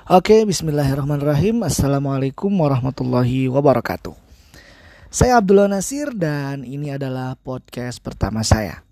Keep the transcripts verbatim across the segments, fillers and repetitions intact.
Oke, bismillahirrahmanirrahim. Assalamualaikum warahmatullahi wabarakatuh. Saya Abdullah Nasir dan ini adalah podcast pertama saya.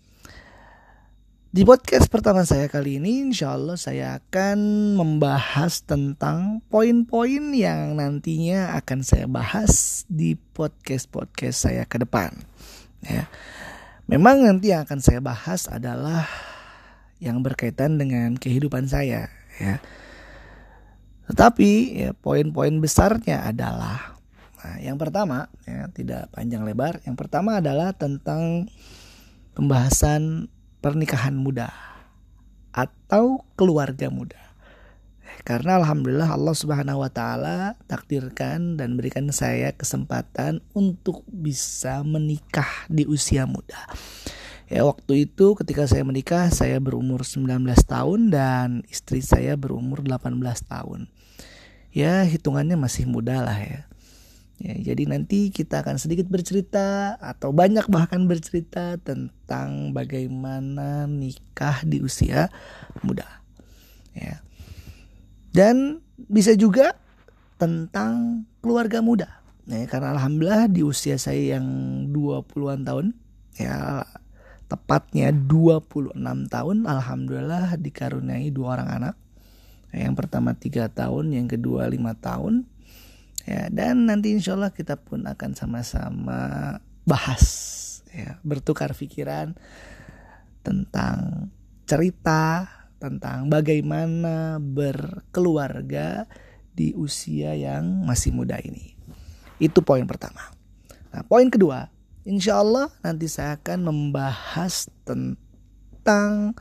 Di podcast pertama saya kali ini insya Allah saya akan membahas tentang poin-poin yang nantinya akan saya bahas di podcast-podcast saya ke depan. Ya. Memang nanti yang akan saya bahas adalah yang berkaitan dengan kehidupan saya, ya. Tetapi ya, poin-poin besarnya adalah, nah, yang pertama, ya, tidak panjang lebar. Yang pertama adalah tentang pembahasan pernikahan muda atau keluarga muda. Karena alhamdulillah Allah Subhanahu wa taala takdirkan dan berikan saya kesempatan untuk bisa menikah di usia muda. Ya, waktu itu ketika saya menikah saya berumur sembilan belas tahun dan istri saya berumur delapan belas tahun. Ya, hitungannya masih muda lah ya. Ya, jadi nanti kita akan sedikit bercerita atau banyak bahkan bercerita tentang bagaimana nikah di usia muda. Ya. Dan bisa juga tentang keluarga muda. Ya, karena alhamdulillah di usia saya yang dua puluhan tahun, ya tepatnya dua puluh enam tahun, alhamdulillah dikaruniai dua orang anak. Yang pertama tiga tahun, yang kedua lima tahun. Ya, dan nanti insya Allah kita pun akan sama-sama bahas, ya, bertukar pikiran tentang cerita, tentang bagaimana berkeluarga di usia yang masih muda ini. Itu poin pertama. Nah, poin kedua, insya Allah nanti saya akan membahas tentang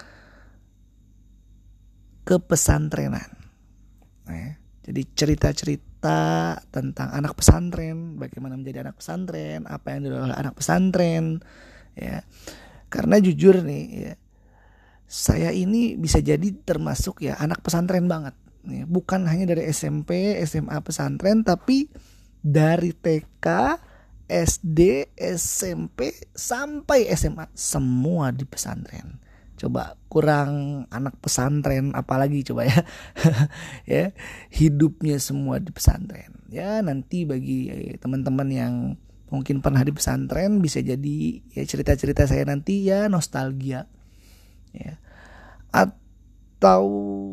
kepesantrenan. Nah, jadi cerita-cerita tentang anak pesantren, bagaimana menjadi anak pesantren, apa yang dilakukan oleh anak pesantren, ya. Karena jujur nih, ya, saya ini bisa jadi termasuk ya anak pesantren banget. Ya, bukan hanya dari S M P, S M A pesantren, tapi dari T K, S D, S M P sampai S M A semua di pesantren. Coba kurang anak pesantren apalagi coba ya. Ya, hidupnya semua di pesantren. Ya, nanti bagi eh, teman-teman yang mungkin pernah di pesantren bisa jadi ya cerita-cerita saya nanti ya nostalgia. Ya. Atau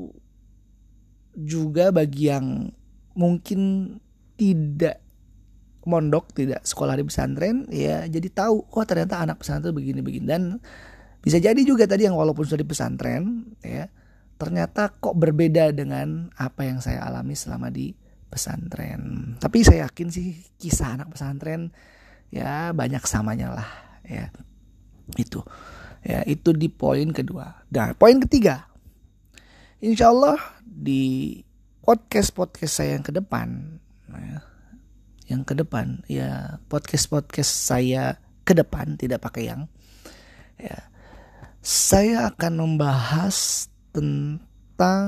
juga bagi yang mungkin tidak mondok, tidak sekolah di pesantren, ya jadi tahu oh ternyata anak pesantren begini-begini. Dan bisa jadi juga tadi yang walaupun sudah di pesantren, ya ternyata kok berbeda dengan apa yang saya alami selama di pesantren. Tapi saya yakin sih kisah anak pesantren ya banyak samanya lah, ya itu. Ya, itu di poin kedua. Nah, poin ketiga, insya Allah di podcast-podcast saya yang ke depan, nah, yang ke depan, ya podcast-podcast saya ke depan, tidak pakai yang, ya, saya akan membahas tentang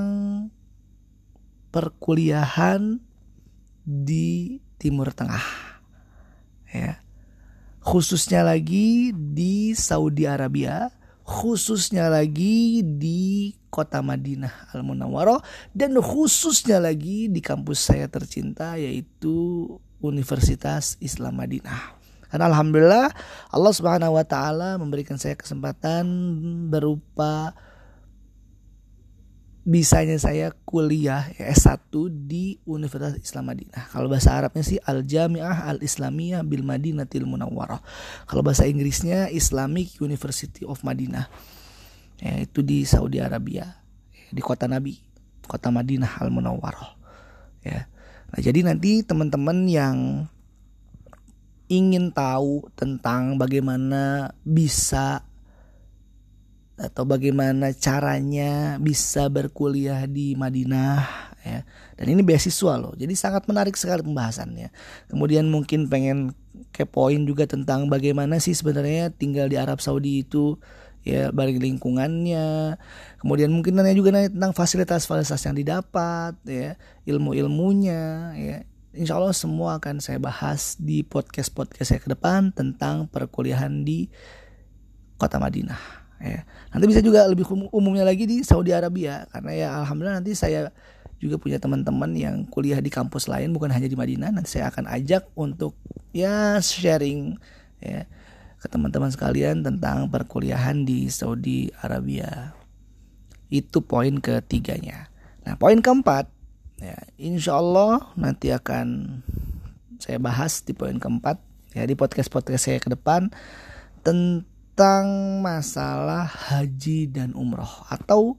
perkuliahan di Timur Tengah, ya. Khususnya lagi di Saudi Arabia, khususnya lagi di kota Madinah Al-Munawwarah, dan khususnya lagi di kampus saya tercinta yaitu Universitas Islam Madinah. Karena alhamdulillah Allah Subhanahu wa taala memberikan saya kesempatan berupa bisanya saya kuliah ya, S satu di Universitas Islam Madinah. Kalau bahasa Arabnya sih Al-Jami'ah Al-Islamiyah bil Madinatil Munawwarah. Kalau bahasa Inggrisnya Islamic University of Madinah. Ya, itu di Saudi Arabia, di kota Nabi, kota Madinah Al-Munawwarah. Ya. Nah, jadi nanti teman-teman yang ingin tahu tentang bagaimana bisa atau bagaimana caranya bisa berkuliah di Madinah, ya. Dan ini beasiswa loh. Jadi sangat menarik sekali pembahasannya. Kemudian mungkin pengen kepoin juga tentang bagaimana sih sebenarnya tinggal di Arab Saudi itu, ya, bagi lingkungannya. Kemudian mungkin nanya juga nanya tentang fasilitas-fasilitas yang didapat, ya, ilmu-ilmunya, ya. Insya Allah semua akan saya bahas di podcast-podcast saya ke depan tentang perkuliahan di kota Madinah. Ya. Nanti bisa juga lebih umumnya lagi di Saudi Arabia, karena ya alhamdulillah nanti saya juga punya teman-teman yang kuliah di kampus lain bukan hanya di Madinah. Nanti saya akan ajak untuk ya sharing ya ke teman-teman sekalian tentang perkuliahan di Saudi Arabia. Itu poin ketiganya. Nah, poin keempat ya, insya Allah nanti akan saya bahas di poin keempat ya di podcast-podcast saya ke depan tentang masalah haji dan umroh, atau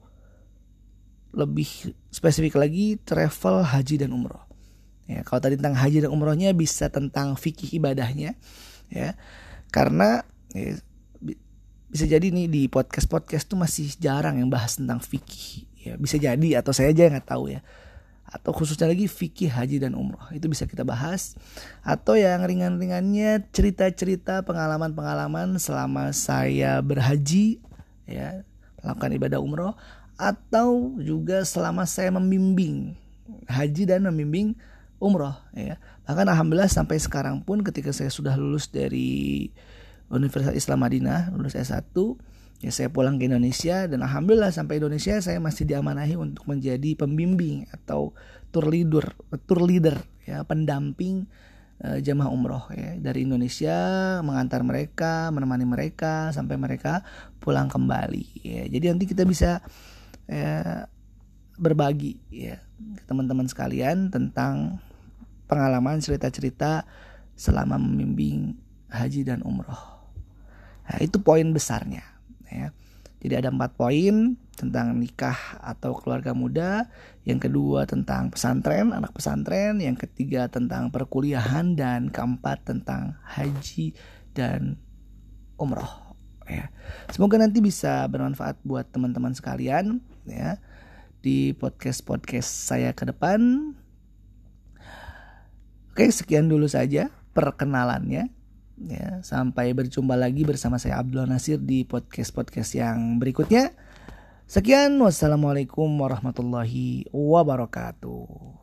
lebih spesifik lagi travel haji dan umroh. Ya, kalau tadi tentang haji dan umrohnya bisa tentang fikih ibadahnya ya. Karena ya, bisa jadi nih di podcast-podcast tuh masih jarang yang bahas tentang fikih ya. Bisa jadi atau saya aja nggak tahu ya. Atau khususnya lagi fikih haji dan umroh itu bisa kita bahas. Atau yang ringan-ringannya cerita-cerita pengalaman-pengalaman selama saya berhaji ya, melakukan ibadah umroh, atau juga selama saya membimbing haji dan membimbing umroh ya. Bahkan alhamdulillah sampai sekarang pun ketika saya sudah lulus dari Universitas Islam Madinah, lulus S satu ya, saya pulang ke Indonesia, dan alhamdulillah sampai Indonesia saya masih diamanahi untuk menjadi pembimbing atau tour leader, tour leader ya, pendamping uh, jamaah umroh ya, dari Indonesia, mengantar mereka, menemani mereka sampai mereka pulang kembali ya. Jadi nanti kita bisa ya, berbagi ya ke teman-teman sekalian tentang pengalaman cerita-cerita selama membimbing haji dan umroh. Nah, itu poin besarnya ya. Jadi ada empat poin tentang nikah atau keluarga muda, yang kedua tentang pesantren, anak pesantren, yang ketiga tentang perkuliahan, dan keempat tentang haji dan umroh ya. Semoga nanti bisa bermanfaat buat teman-teman sekalian ya di podcast-podcast saya ke depan. Oke, sekian dulu saja perkenalannya ya. Sampai berjumpa lagi bersama saya Abdullah Nasir di podcast-podcast yang berikutnya. Sekian, wassalamualaikum warahmatullahi wabarakatuh.